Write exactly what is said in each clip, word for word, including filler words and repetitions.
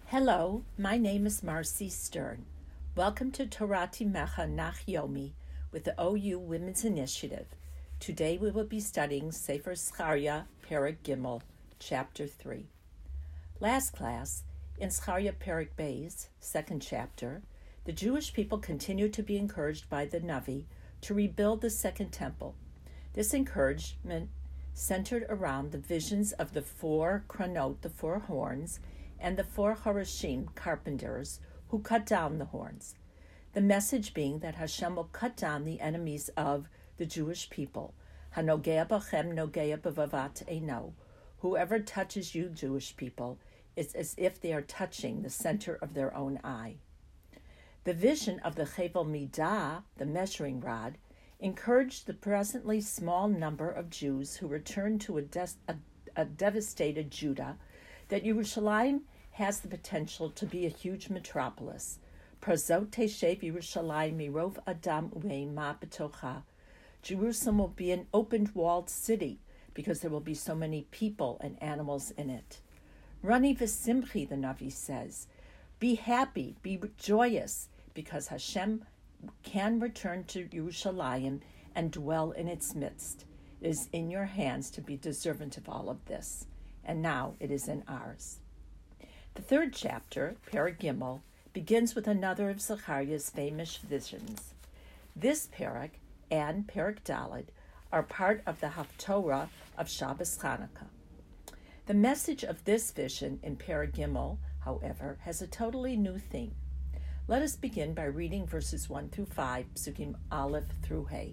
Hello, my name is Marcy Stern. Welcome to Torati Mecha Nach Yomi with the O U Women's Initiative. Today we will be studying Sefer Zechariah, Perek Gimel, Chapter three. Last class, in Zechariah Perek Beis, second chapter, the Jewish people continued to be encouraged by the Navi to rebuild the Second Temple. This encouragement centered around the visions of the four Kronot, the four horns, and the four Harashim, carpenters, who cut down the horns. The message being that Hashem will cut down the enemies of the Jewish people. Hanogea bachem nogea b'vavat eino. Whoever touches you, Jewish people, is as if they are touching the center of their own eye. The vision of the Chevel Midah, the measuring rod, encouraged the presently small number of Jews who returned to a, des- a, a devastated Judah that Yerushalayim has the potential to be a huge metropolis. Prazot teshev Yerushalayim mirov adam u'eima b'tocha. Jerusalem will be an open-walled city because there will be so many people and animals in it. Rani v'simchi, the Navi says, be happy, be joyous, because Hashem can return to Yerushalayim and dwell in its midst. It is in your hands to be deserving of all of this. And now it is in ours. The third chapter, Perek Gimel, begins with another of Zechariah's famous visions. This Perek and Perek Daled are part of the Haftorah of Shabbos Chanukah. The message of this vision in Perek Gimel, however, has a totally new theme. Let us begin by reading verses one through five, Psukim Aleph through Hey.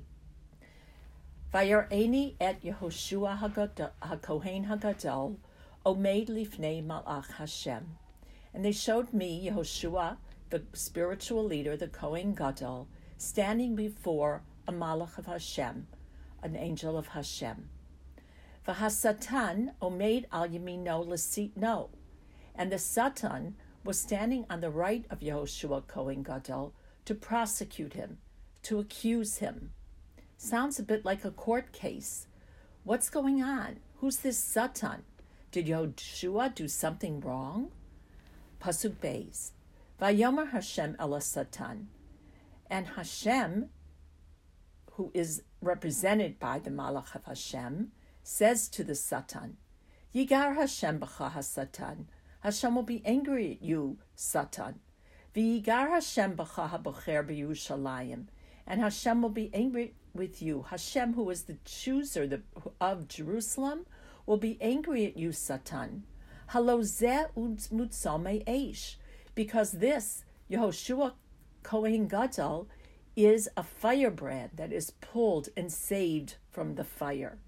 Vayar'eni et Yehoshua HaKohen HaGadol omed lifnei malach Hashem. And they showed me Yehoshua, the spiritual leader, the Kohen Gadol, standing before a malach of Hashem, an angel of Hashem. V'hasatan omed al yamino l'sitno. And the Satan was standing on the right of Yehoshua Kohen Gadol to prosecute him, to accuse him. Sounds a bit like a court case. What's going on? Who's this Satan? Did Yehoshua do something wrong? Pasuk Beis. Vayomer Hashem ela Satan. And Hashem, who is represented by the Malach of Hashem, says to the Satan, Yigar Hashem b'cha ha-Satan. Hashem will be angry at you, Satan. V'yigar Hashem b'cha ha-bocher b'Yerushalayim. And Hashem will be angry with you. Hashem, who is the chooser of Jerusalem, will be angry at you, Satan. Halozeh mutzomei eish. Because this, Yehoshua Kohen Gadol, is a firebrand that is pulled and saved from the fire.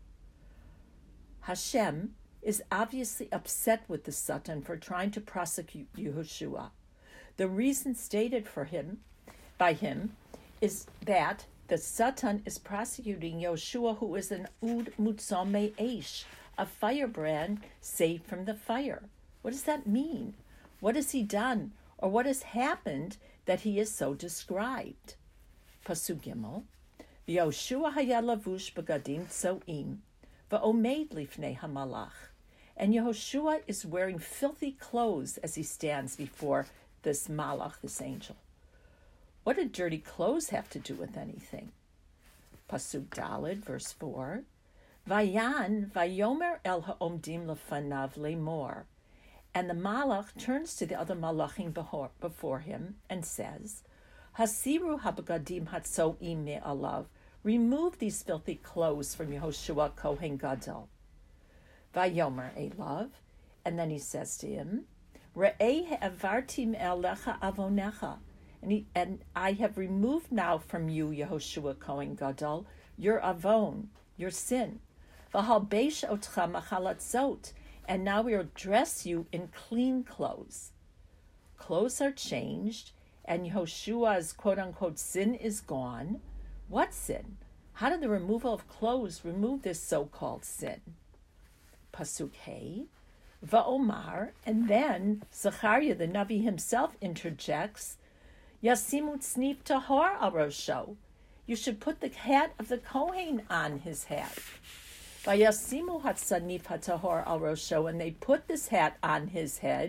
Hashem is obviously upset with the Satan for trying to prosecute Yehoshua. The reason stated for him by him is that the Satan is prosecuting Yehoshua, who is an Ud Mutzomei Eish, a firebrand saved from the fire. What does that mean? What has he done, or what has happened that he is so described? Pasuk Gimel. Yehoshua haya lavush b'gadim tzoim, va'omed lifnei hamalach. And Yehoshua is wearing filthy clothes as he stands before this malach, this angel. What do dirty clothes have to do with anything? Pasuk Daled, verse four. Vayan vayomer el ha'omdim lefanav lemor. And the malach turns to the other malachim before him and says, Hasiru habagadim hatzoim me'alav. Remove these filthy clothes from Yehoshua Kohen Gadol. Vayomer elav. And then he says to him, Re'eh ha'avarti me'alecha avonecha. And, he, and I have removed now from you, Yehoshua Kohen Gadol, your avon, your sin. V'halbesh otcha machalatzot. And now we will dress you in clean clothes. Clothes are changed, and Yehoshua's quote-unquote sin is gone. What sin? How did the removal of clothes remove this so-called sin? Pasuk Hey. Va'omar. And then Zechariah, the Navi himself, interjects, Yasimu tznif tahor al rosho. You should put the hat of the Kohen on his hat. Vayasimu hatzanif hatahor al rosho. And they put this hat on his head,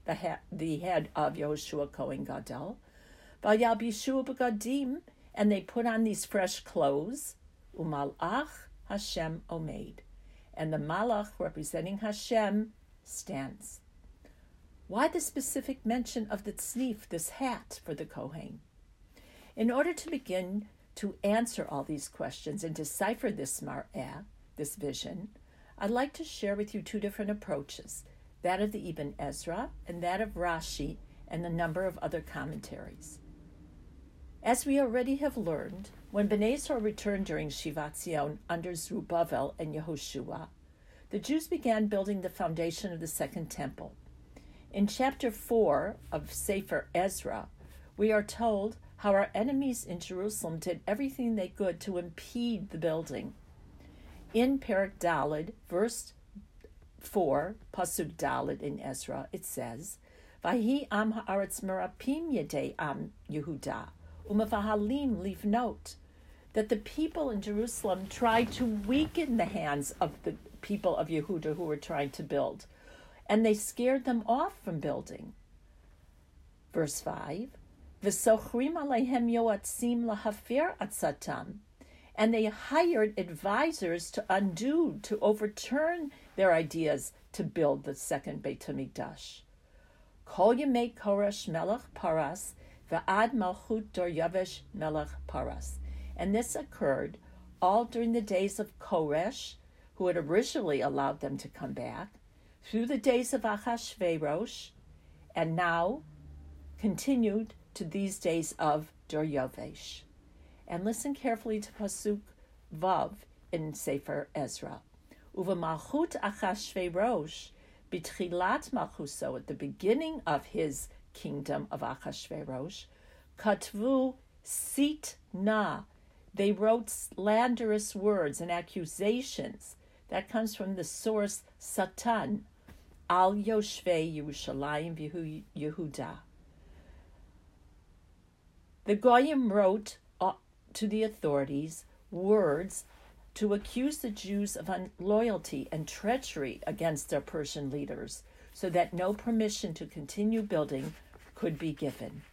the, ha- the head of Yehoshua Kohen Gadol. Vayalbishu b'gadim, and they put on these fresh clothes. Umalach Hashem omeid, and the malach representing Hashem stands. Why the specific mention of the tznif, this hat for the Kohen? In order to begin to answer all these questions and decipher this mar'eh, this vision, I'd like to share with you two different approaches, that of the Ibn Ezra and that of Rashi and a number of other commentaries. As we already have learned, when Bnei Yisrael returned during Shivat Zion under Zerubbabel and Yehoshua, the Jews began building the foundation of the Second Temple. In chapter four of Sefer Ezra, we are told how our enemies in Jerusalem did everything they could to impede the building. In Perek Daled, verse four, Pasuk Daled in Ezra, it says, Vahi am haaretz merapim yedei am Yehuda, umevahalim livnot, that the people in Jerusalem tried to weaken the hands of the people of Yehuda who were trying to build, and they scared them off from building. Verse five, V'sochrim aleihem yoatzim lahafir atzatam, and they hired advisors to undo, to overturn their ideas to build the second Beit HaMikdash. Kol yemei Koresh melech Paras v'ad malchut Daryavesh melech Paras. And this occurred all during the days of Koresh, who had originally allowed them to come back, through the days of Achashverosh, and now continued to these days of Daryavesh. And listen carefully to Pasuk Vav in Sefer Ezra. Uva malchut Achashverosh, bitchilat malchuso, at the beginning of his kingdom of Achashverosh, katvu sit na, they wrote slanderous words and accusations. That comes from the source Satan, al Yoshvei Yerushalayim v'Yehu Yehuda. The Goyim wrote uh, to the authorities words to accuse the Jews of unloyalty and treachery against their Persian leaders, so that no permission to continue building could be given.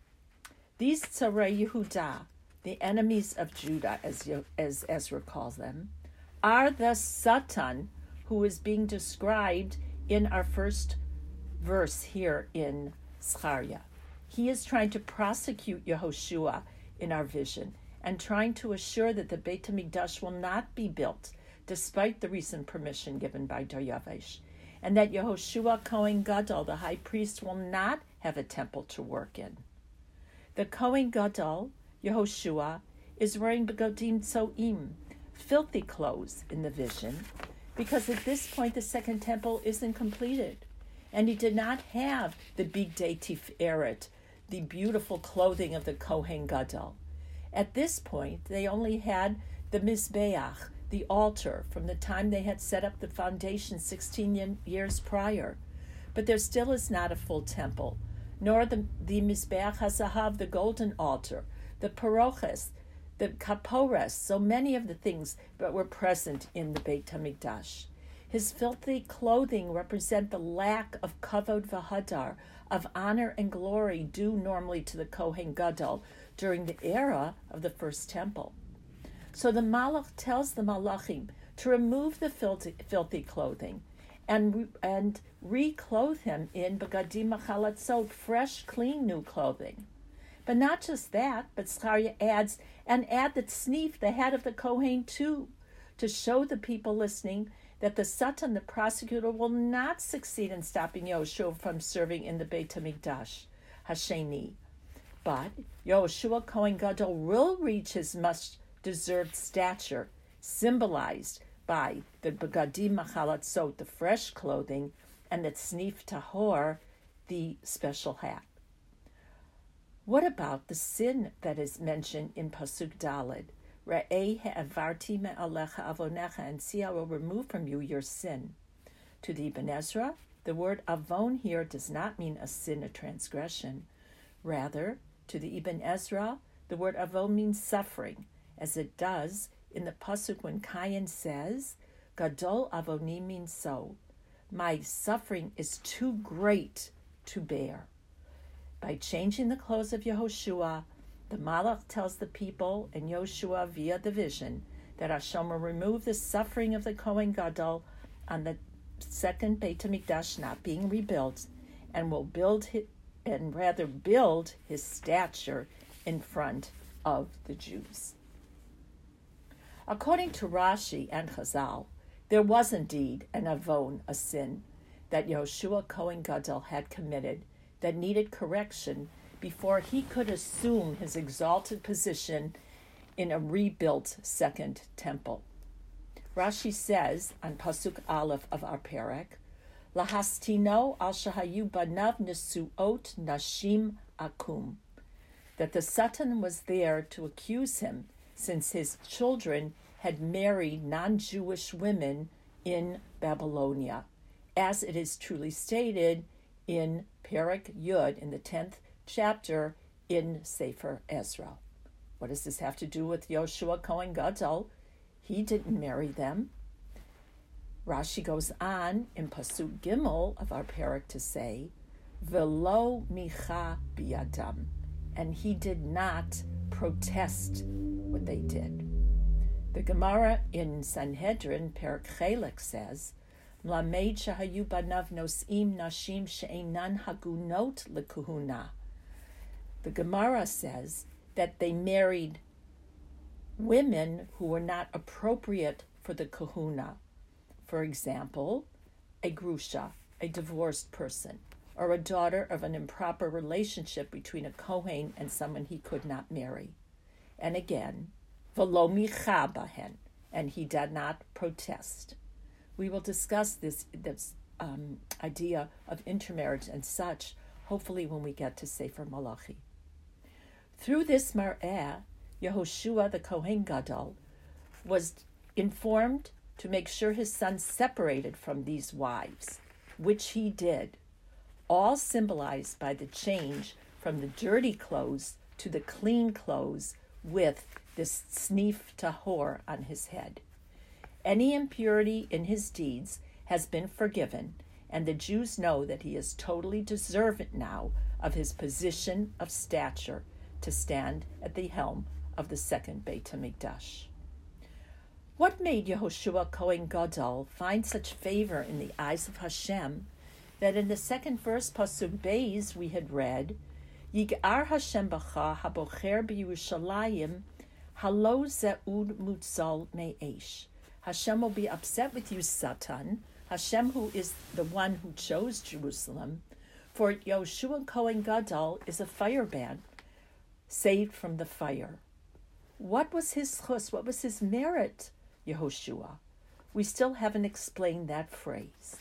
These Tzarei Yehuda, the enemies of Judah, as, as Ezra calls them, are the Satan who is being described in our first verse here in Zechariah. He is trying to prosecute Yehoshua in our vision and trying to assure that the Beit HaMikdash will not be built, despite the recent permission given by Daryavesh, and that Yehoshua Kohen Gadol, the high priest, will not have a temple to work in. The Kohen Gadol, Yehoshua, is wearing begodim tzoim, filthy clothes in the vision, because at this point the second temple isn't completed, and he did not have the bigdei tiferet, the beautiful clothing of the Kohen Gadol. At this point, they only had the Mizbeach, the altar, from the time they had set up the foundation sixteen years prior. But there still is not a full temple, nor the, the Mizbeach HaZahav, the golden altar, the Paroches, the Kapores, so many of the things that were present in the Beit HaMikdash. His filthy clothing represent the lack of kavod v'hadar, of honor and glory due normally to the Kohen Gadol during the era of the first temple. So the Malach tells the Malachim to remove the filthy, filthy clothing and and reclothe him in begadim machalatzot, fresh, clean, new clothing. But not just that, but Zechariah adds, and add the tznif, the head of the Kohen too, to show the people listening that the Satan, the prosecutor, will not succeed in stopping Yehoshua from serving in the Beit HaMikdash, Hasheni. But Yehoshua Kohen Gadol will reach his much-deserved stature, symbolized by the begadim machalatzot, the fresh clothing, and the tznif tahor, the special hat. What about the sin that is mentioned in Pasuk Daled? Re'eh ha'avarti me'alecha avonecha, and see I will remove from you your sin. To the Ibn Ezra, the word avon here does not mean a sin, a transgression. Rather, to the Ibn Ezra, the word avon means suffering, as it does in the Pasuk when Cain says, Gadol avoni means so. My suffering is too great to bear. By changing the clothes of Yehoshua, the Malach tells the people and Yoshua via the vision that Hashem will remove the suffering of the Kohen Gadol on the second Beit HaMikdash not being rebuilt, and will build his, and rather build his stature in front of the Jews. According to Rashi and Chazal, there was indeed an avon, a sin, that Yoshua Kohen Gadol had committed that needed correction before he could assume his exalted position in a rebuilt second temple. Rashi says on Pasuk Aleph of our Perek, Lahastino al shahayu banav nesuot nashim akum, that the Satan was there to accuse him since his children had married non-Jewish women in Babylonia, as it is truly stated in Perek Yud, in the tenth chapter in Sefer Ezra. What does this have to do with Yoshua Kohen Gadol? He didn't marry them. Rashi goes on in Pasuk Gimel of our Perek to say, Velo micha biyadam, and he did not protest what they did. The Gemara in Sanhedrin, Perek Chelek, says, Lamed shahayu banav nosim nashim she'enan hagunot lekuhuna. The Gemara says that they married women who were not appropriate for the kahuna. For example, a grusha, a divorced person, or a daughter of an improper relationship between a Kohen and someone he could not marry. And again, v'lo micha bahen, and he did not protest. We will discuss this, this um, idea of intermarriage and such, hopefully when we get to Sefer Malachi. Through this mar'eh, Yehoshua the Kohen Gadol was informed to make sure his son separated from these wives, which he did, all symbolized by the change from the dirty clothes to the clean clothes with this snif tahor on his head. Any impurity in his deeds has been forgiven, and the Jews know that he is totally deserving now of his position of stature to stand at the helm of the second Beit HaMikdash. What made Yehoshua Kohen Gadol find such favor in the eyes of Hashem that in the second verse, Pasuk Beis, we had read, Yig'ar Hashem b'cha habocher b'Yerushalayim halo ze'ud mutzal me'esh. Hashem will be upset with you, Satan, Hashem who is the one who chose Jerusalem, for Yehoshua Kohen Gadol is a firebrand, saved from the fire. What was his chus? What was his merit, Yehoshua? We still haven't explained that phrase.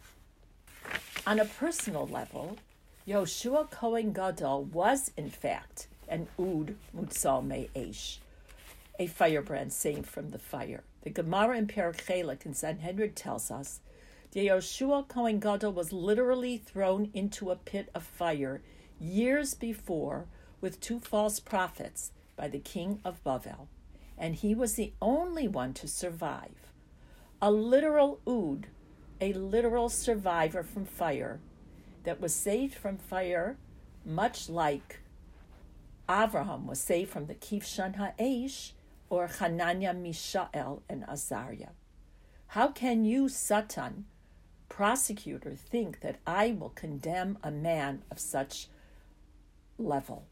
On a personal level, Yehoshua Kohen Gadol was, in fact, an Ud Mutzal Me'esh, a firebrand saved from the fire. The Gemara in Perek Chelek in Sanhedrin tells us that Yehoshua Kohen Gadol was literally thrown into a pit of fire years before with two false prophets by the king of Bavel, and he was the only one to survive. A literal Ud, a literal survivor from fire, that was saved from fire, much like Avraham was saved from the Kivshan Ha'esh, or Hananiah, Mishael, and Azariah. How can you, Satan, prosecutor, think that I will condemn a man of such level?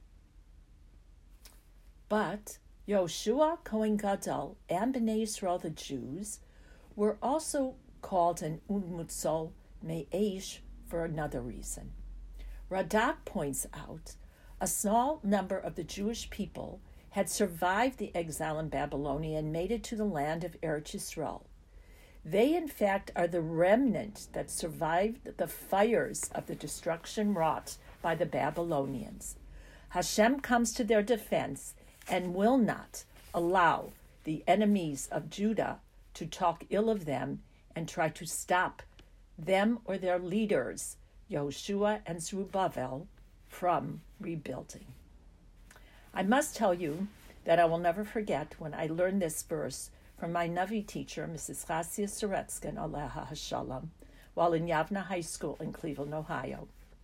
But Yehoshua Kohen Gadol and Bnei Yisrael, the Jews, were also called an Umutzol Me'esh for another reason. Radak points out a small number of the Jewish people had survived the exile in Babylonia and made it to the land of Eretz Yisrael. They, in fact, are the remnant that survived the fires of the destruction wrought by the Babylonians. Hashem comes to their defense and will not allow the enemies of Judah to talk ill of them and try to stop them or their leaders, Yehoshua and Zerubbabel, from rebuilding. I must tell you that I will never forget when I learned this verse from my Navi teacher, Missus Chasia Soretskin, Aleha Hashalom, while in Yavna High School in Cleveland, Ohio.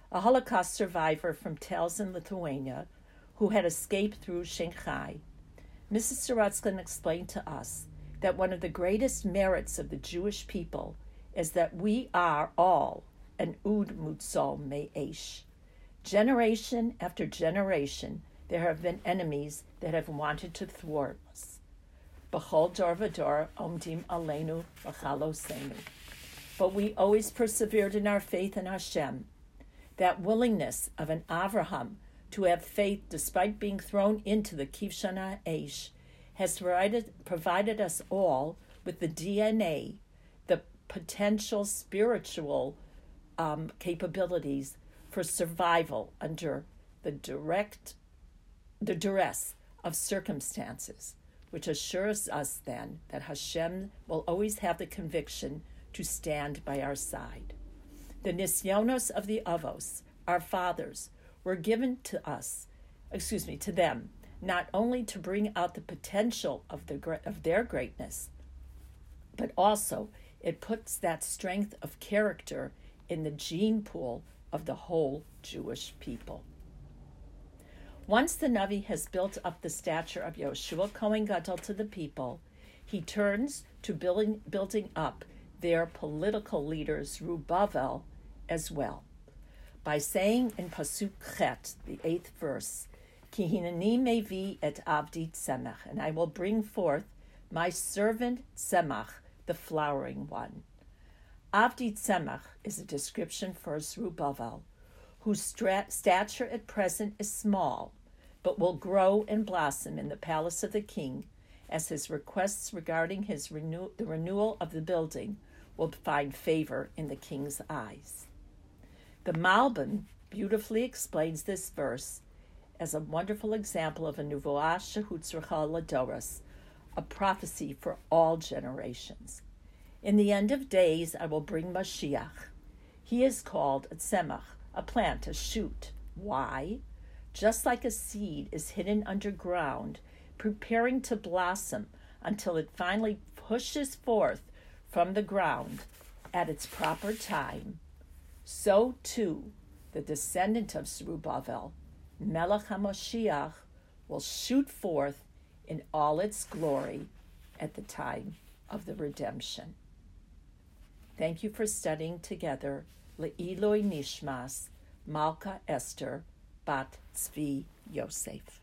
a Holocaust survivor from Tellez, Lithuania, who had escaped through Shanghai. Missus Sorotzkin explained to us that one of the greatest merits of the Jewish people is that we are all an Ud Mutzol Me'esh. Generation after generation, there have been enemies that have wanted to thwart us. B'chol dor v'dor omdim aleinu v'chalosenu. But we always persevered in our faith in Hashem. That willingness of an Avraham to have faith despite being thrown into the Kivshan Ha'esh has provided, provided us all with the D N A, the potential spiritual um, capabilities for survival under the direct, the duress of circumstances, which assures us then that Hashem will always have the conviction to stand by our side. The nisyonos of the avos, our fathers, were given to us, excuse me, to them, not only to bring out the potential of, the, of their greatness, but also it puts that strength of character in the gene pool of the whole Jewish people. Once the Navi has built up the stature of Yoshua Kohen Gadol to the people, he turns to building, building up their political leaders, Zerubbabel, as well, by saying in Pasuk Chet, the eighth verse, Ki hineni mevi et avdi tzemach, and I will bring forth my servant Tzemach, the flowering one. Avdi Tzemach is a description for Zerubbabel, whose stra- stature at present is small, but will grow and blossom in the palace of the king, as his requests regarding his renew- the renewal of the building will find favor in the king's eyes. The Malbim beautifully explains this verse as a wonderful example of a nuvoah shehutzracha ladoros, a prophecy for all generations. In the end of days, I will bring Mashiach. He is called a tzemach, a plant, a shoot. Why? Just like a seed is hidden underground, preparing to blossom until it finally pushes forth from the ground at its proper time, so too the descendant of Zerubbabel, Melech HaMashiach, will shoot forth in all its glory at the time of the redemption. Thank you for studying together Le'iloi Nishmas, Malka Esther, Bat Tzvi Yosef.